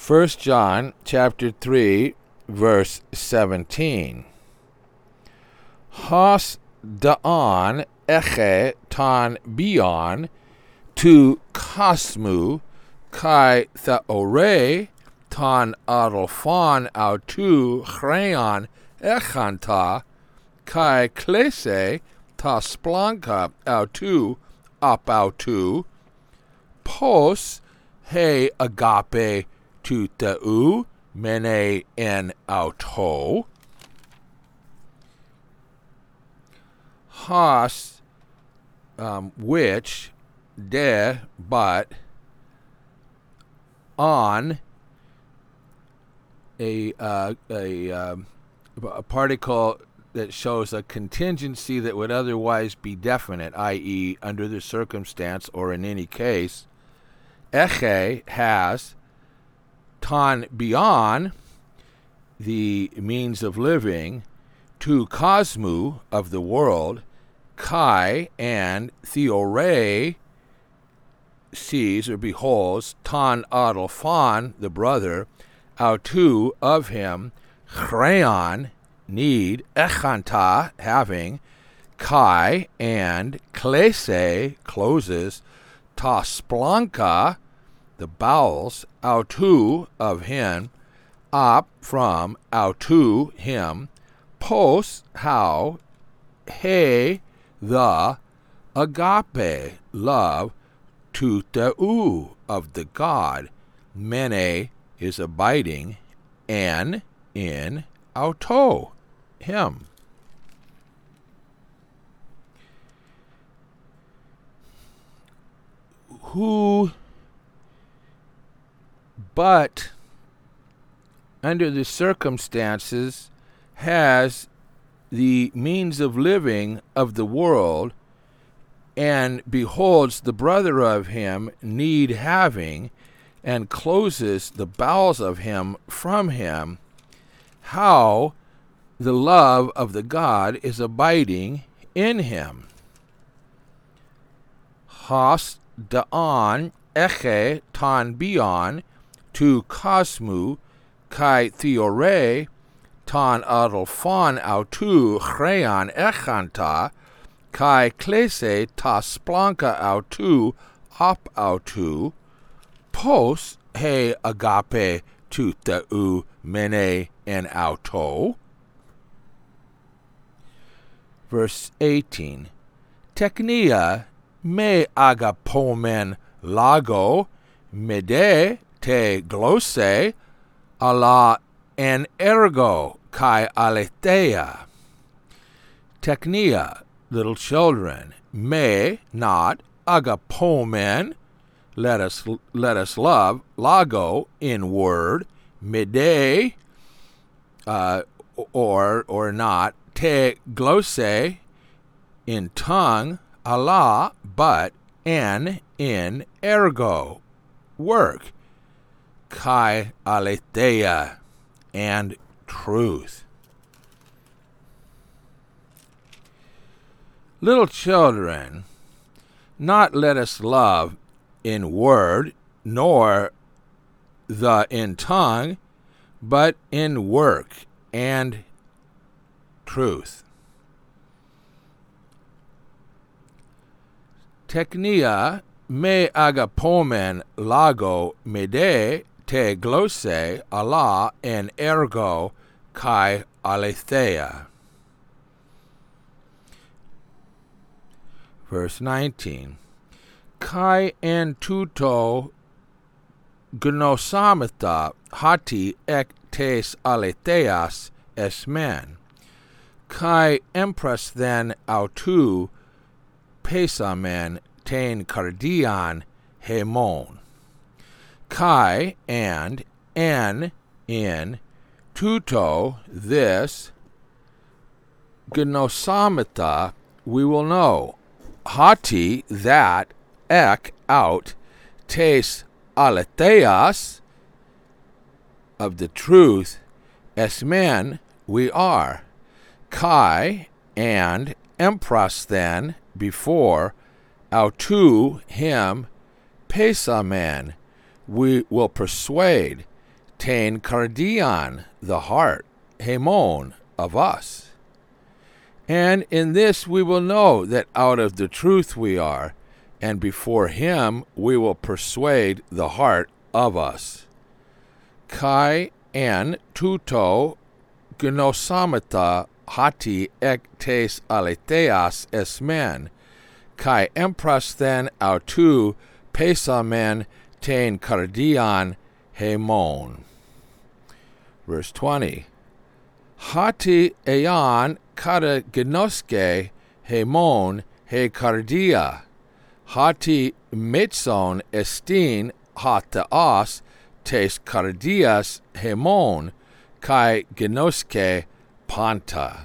1 John chapter 3, verse 17. Hos da'an eche ton bion tu kosmu kai theore ton adelphon autu chreon echanta kai klese ta splanka autu apautu pos he agape tu teu mene en auto. Hos, which, de, but, on, a particle that shows a contingency that would otherwise be definite, i.e., under the circumstance or in any case. Eche has, ton beyond, the means of living, to cosmu, of the world, kai, and theore, sees or beholds, ton adelphon, the brother, autu, of him, chreon, need, echanta, having, kai, and klese, closes, ta splanka, the bowels, autu, of him, up, from, autu, him, pos, how, he, the, agape, love, tu teu, of the God, mene, is abiding, en, in, auto, him. Who, but, under the circumstances, has the means of living of the world, and beholds the brother of him need having, and closes the bowels of him from him, how the love of the God is abiding in him. Hos da'an eche ton bion tu kosmu kai theore ton adelphon autu chreon echanta kai klese ta splanka autu op autu pos he agape tu teu mene en auto. Verse 18. Teknia me agapomen lago mede te glosse ala en ergo kai aletheia. Teknia, little children, me, not, agapomen, let us love, lago, in word, mede, or not, te glosse, in tongue, ala, but, en, in, ergo, work, kai aletheia, and truth. Little children, not let us love in word, nor the in tongue, but in work and truth. Teknia me agapomen lago mede te glosse ala en ergo kai aletheia. Verse 19. Kai en tuto gnosamata hati ek tes aletheas esmen. Kai empras then autu pesamen ten cardian hemon. Kai and en in tuto this gnosamata we will know. Hati that, ek out, tes aletheas of the truth, esmen we are. Kai and empras then before, autu him, pesamen we will persuade, tain cardion, the heart, hemon, of us. And in this we will know that out of the truth we are, and before him we will persuade the heart of us. Kai en tuto gnosamata hati ek tes aletheas esmen, kai emprasthen autu pesamen tain cardion hemon. Verse 20. Hati ean kata gnoske hemon he cardia, hati metson estin hata os tes cardias hemon, kai gnoske panta.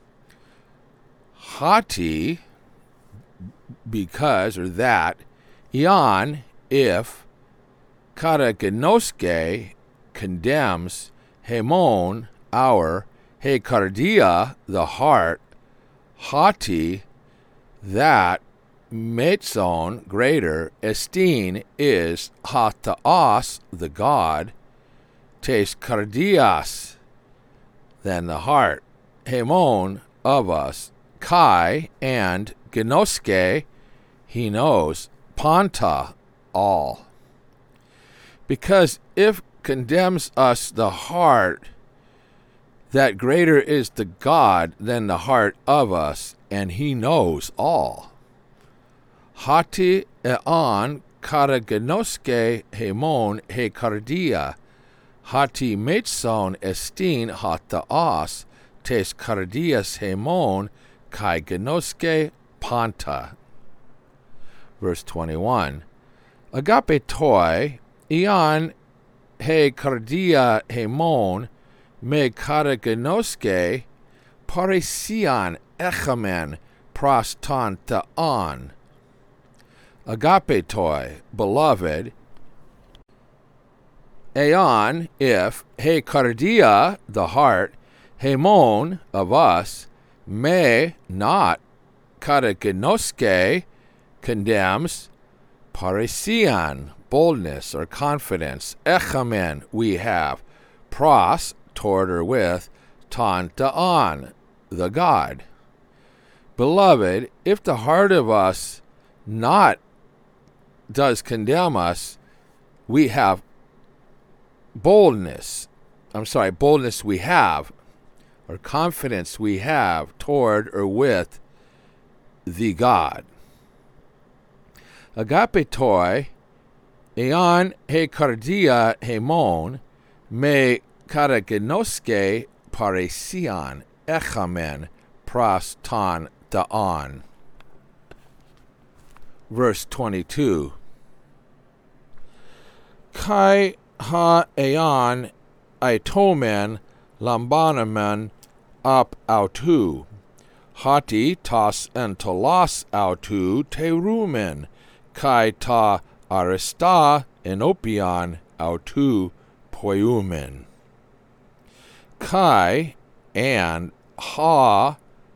Hati, because, or that, eon, if, kata gnoske, condemns, hemon, our, he cardia, the heart, hati, that, metson, greater, estin, is, hataos, the God, tes cardias, than the heart, hemon, of us, kai, and gnoske, he knows, panta, all. Because if condemns us the heart, that greater is the God than the heart of us, and he knows all. Hati ean kata gnoske hemon he cardia, hati metson estin hata os, tes cardias hemon, kai gnoske panta. Verse 21. Agape toi, ean he cardia hemon, me kata gnoske, parisian echamen prostanta on. Agape toi, beloved, eon, if, he cardia, the heart, hemon, of us, me, not, kata gnoske, condemns, parisian, boldness or confidence, echamen, we have, pros, toward or with, tanta on, the God. Beloved, if the heart of us not does condemn us, we have boldness we have, or confidence we have toward or with the God. Agape toi, eon he cardia hemon, me kata gnoske parisian echamen pros ton daon. Verse 22. Kai ha eon aitomen lambanamen up autu, hati tas entolos autu terumen, kai ta arista enopion autu poiumen. Kai and ha,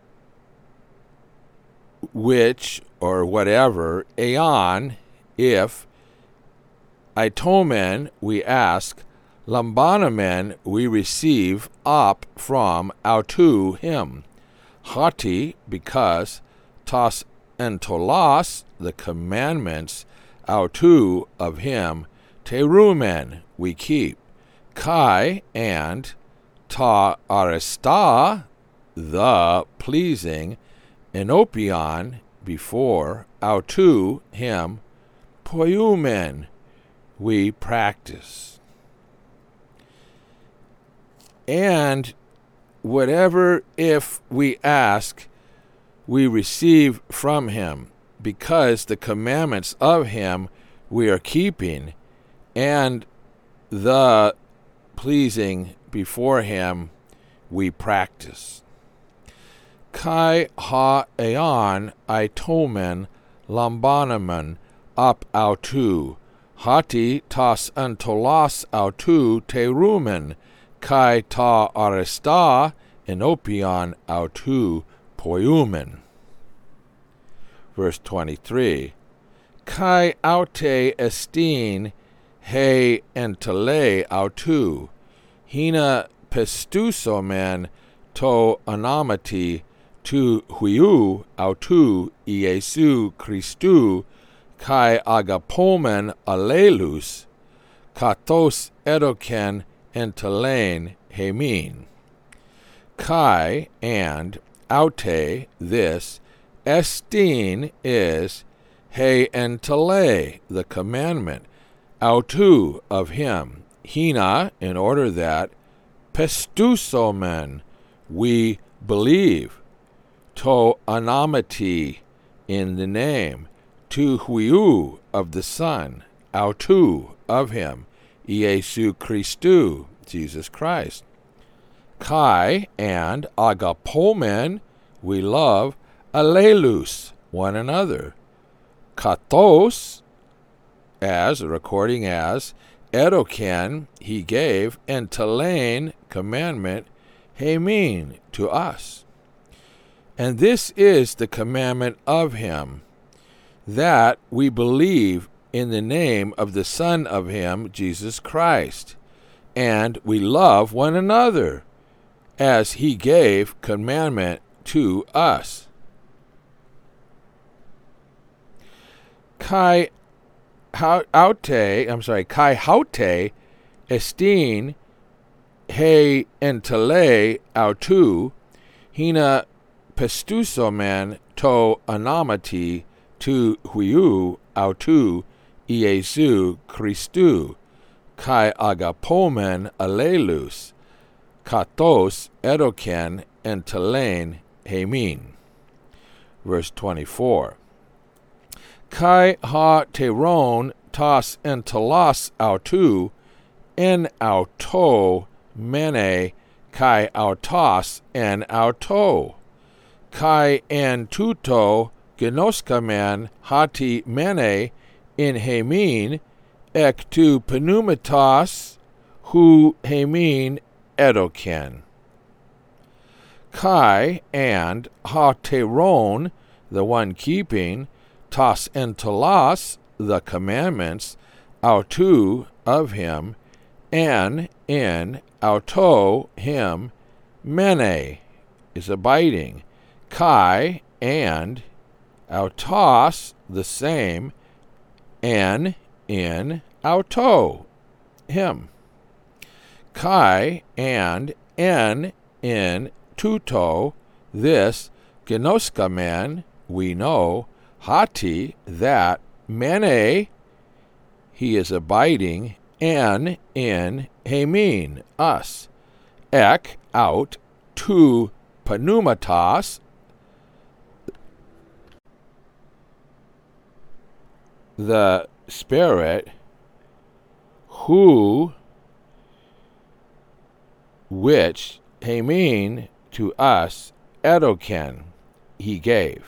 which or whatever, eon, if, aitomen, we ask, lambanamen, we receive, up, from, autu, him, hati, because, tas entolos, the commandments, autu, of him, terumen, we keep, kai, and, ta arista, the pleasing, enopion, before, autu, him, poiumen, we practice. And whatever if we ask, we receive from him, because the commandments of him we are keeping, and the pleasing before him we practice. Kai ha eon aitomen lambanamen up autu, hati tas antolos autu terumen, kai ta arista enopion autu poiumen. Verse 23. Kai aute estin he entele autu, hina pistusomen to anamati tu huiu autu Iesu Christu kai agapomen alelus, katos edoken entelein hemin. Kai and aute, this, estin is, he entele, the commandment, autu, of him, hina, in order that, pistusomen, we believe, to anamati, in the name, tu huiu, of the Son, autu, of him, Iesu Christu, Jesus Christ. Kai and agapomen, we love, alelus, one another. Katos, as, recording as, edoken, he gave, and telein, commandment, hemin, to us. And this is the commandment of him, that we believe in the name of the Son of him, Jesus Christ, and we love one another, as he gave commandment to us. Kai haute, estin, he entele autu, hina pistusomen to anamati tu huiu autu Iesu Christu, kai agapomen alelus, katos edoken entelein hemin. Verse 24. Kai ha teron tas entelas autu, en auto mene, kai autos en auto, kai en tuto genoskamen hati mene in hemin, ek tu pneumatos hu hemin edoken. Kai and hateron, the one keeping, tas entelas, the commandments, autu, of him, en, in, auto, him, mene, is abiding, kai, and, autos, the same, en, in, auto, him. Kai, and, en, in, tuto, this, genoskamen, we know, hati, that, mene, he is abiding, en, in, hemin, us, ek, out, tu, pneumatos, the Spirit, who, which, hemin, to us, edoken, he gave.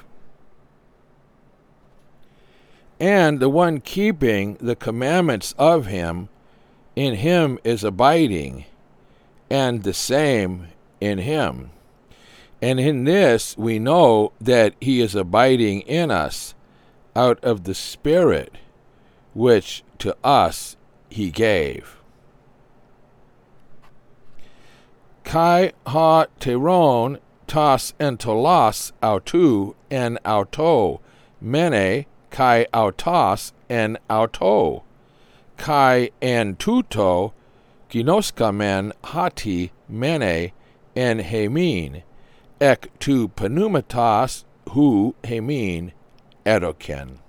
And the one keeping the commandments of him, in him is abiding, and the same in him. And in this we know that he is abiding in us, out of the Spirit, which to us he gave. Kai ha teron tas entolas autu en auto, mene, kai autos en auto, kai en tuto, ginoskamen hati mene en hemin, ek tu pneumatos hu hemin edoken.